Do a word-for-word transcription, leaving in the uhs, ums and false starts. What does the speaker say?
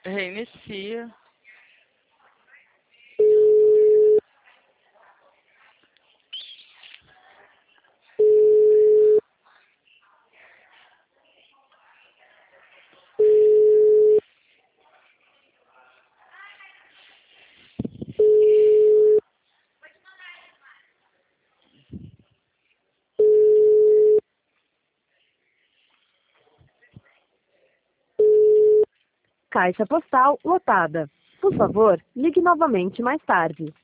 Reinicia. Caixa postal lotada. Por favor, ligue novamente mais tarde.